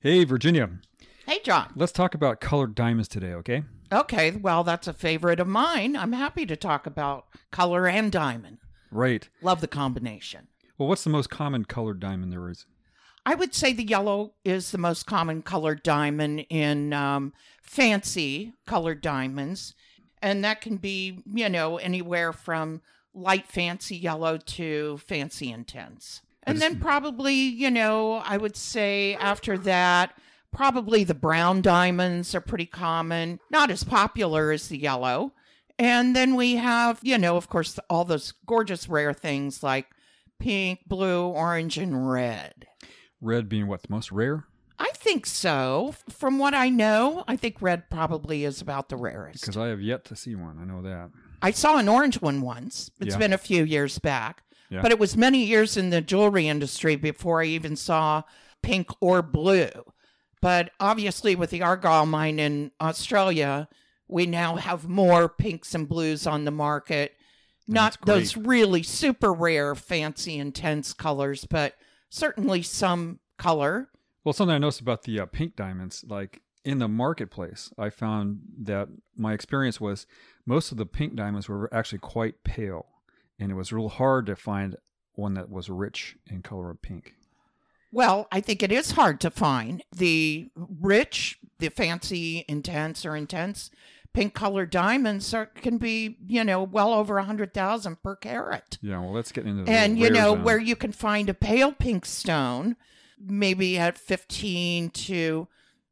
Hey, Virginia. Hey, John. Let's talk about colored diamonds today, okay? Okay, well, that's a favorite of mine. I'm happy to talk about color and diamond. Right. Love the combination. Well, what's the most common colored diamond there is? I would say the yellow is the most common colored diamond in fancy colored diamonds. And that can be, anywhere from light fancy yellow to fancy intense. And then probably, I would say after that, probably the brown diamonds are pretty common, not as popular as the yellow. And then we have, of course, all those gorgeous rare things like pink, blue, orange, and red. Red being what, the most rare? I think so. From what I know, I think red probably is about the rarest. Because I have yet to see one. I know that. I saw an orange one once. It's been a few years back. Yeah. But it was many years in the jewelry industry before I even saw pink or blue. But obviously with the Argyle mine in Australia, we now have more pinks and blues on the market. Not those really super rare, fancy, intense colors, but certainly some color. Well, something I noticed about the pink diamonds, like in the marketplace, I found that my experience was most of the pink diamonds were actually quite pale. And it was real hard to find one that was rich in color of pink. Well, I think it is hard to find. The rich, the fancy, intense pink colored diamonds can be, well over 100,000 per carat. Yeah, well, let's get into the And, zone. where you can find a pale pink stone, maybe at 15 to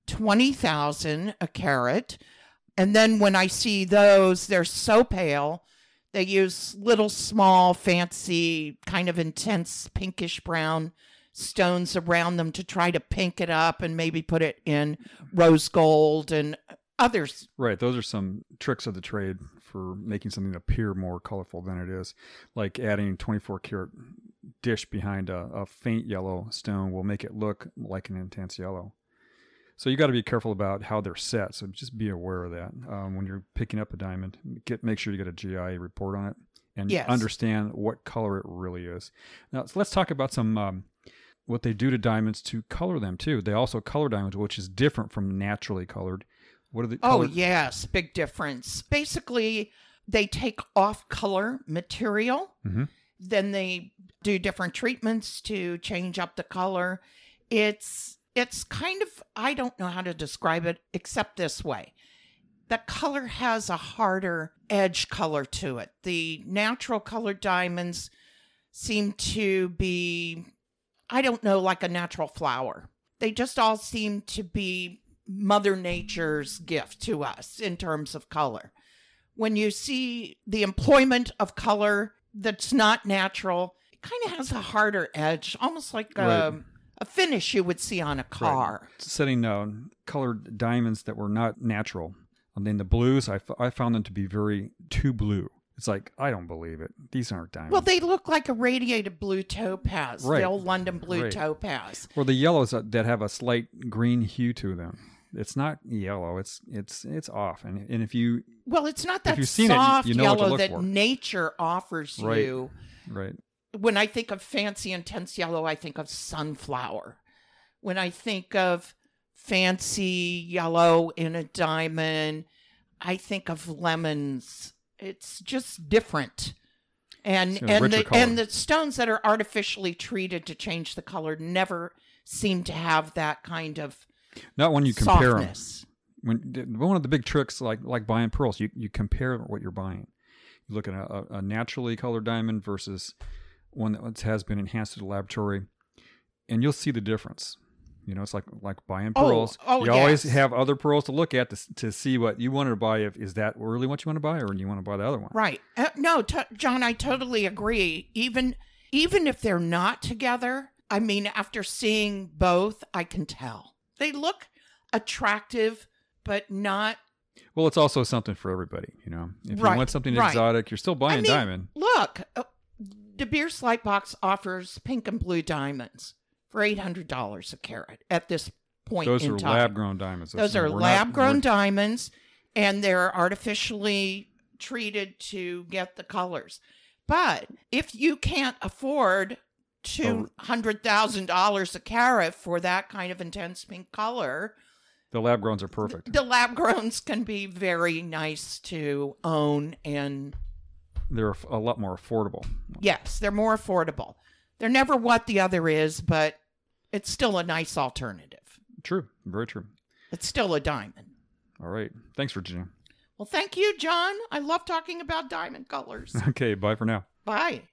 20,000 a carat. And then when I see those, they're so pale. They use little, small, fancy, kind of intense pinkish brown stones around them to try to pink it up and maybe put it in rose gold and others. Right. Those are some tricks of the trade for making something appear more colorful than it is. Like adding 24 karat dish behind a faint yellow stone will make it look like an intense yellow. So you got to be careful about how they're set. So just be aware of that when you're picking up a diamond. Make sure you get a GI report on it and understand what color it really is. Now so let's talk about some what they do to diamonds to color them too. They also color diamonds, which is different from naturally colored. What are the? Oh yes, big difference. Basically, they take off color material. Mm-hmm. Then they do different treatments to change up the color. It's kind of, I don't know how to describe it except this way. The color has a harder edge color to it. The natural colored diamonds seem to be, I don't know, like a natural flower. They just all seem to be Mother Nature's gift to us in terms of color. When you see the employment of color that's not natural, it kind of has a harder edge, almost like a finish you would see on a car. Right. Setting colored diamonds that were not natural. And then the blues, I found them to be very too blue. It's like, I don't believe it. These aren't diamonds. Well, they look like a radiated blue topaz, right. The old London blue topaz. Or the yellows that have a slight green hue to them. It's not yellow. It's off. And if you it's not that soft yellow that nature offers you. Right. When I think of fancy intense yellow, I think of sunflower. When I think of fancy yellow in a diamond, I think of lemons. It's just different. And the stones that are artificially treated to change the color never seem to have that kind of not when you compare softness. them. One of the big tricks, like buying pearls, you compare what you're buying. You look at a naturally colored diamond versus one that has been enhanced to the laboratory, and you'll see the difference. It's like buying pearls. You always have other pearls to look at to see what you wanted to buy. Is that really what you want to buy, or do you want to buy the other one? Right. No, John, I totally agree. Even if they're not together, I mean, after seeing both, I can tell. They look attractive, but not... Well, it's also something for everybody, If you want something exotic, you're still buying a diamond. Look, De Beers Lightbox offers pink and blue diamonds for $800 a carat at this point in time. Those are lab-grown diamonds. Those are lab-grown diamonds, and they're artificially treated to get the colors. But if you can't afford $200,000 a carat for that kind of intense pink color. The lab growns are perfect. The lab growns can be very nice to own, and they're a lot more affordable. Yes, they're more affordable. They're never what the other is, but it's still a nice alternative. True. Very true. It's still a diamond. All right. Thanks, Virginia. Well, thank you, John. I love talking about diamond colors. Okay. Bye for now. Bye.